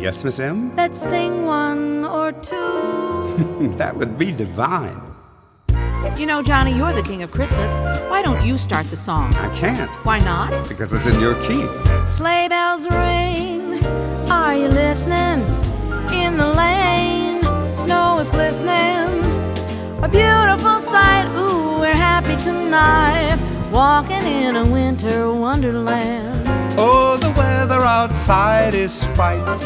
Yes, Miss M? Let's sing one or two. That would be divine. You know, Johnny, you're the king of Christmas. Why don't you start the song? I can't, Why not? because it's in your key. Sleigh bells ring, are you listening? In the lane, snow is glistening. A beautiful sight, ooh, we're happy tonight. Walking in a winter wonderland. Oh, the weather outside is frightful.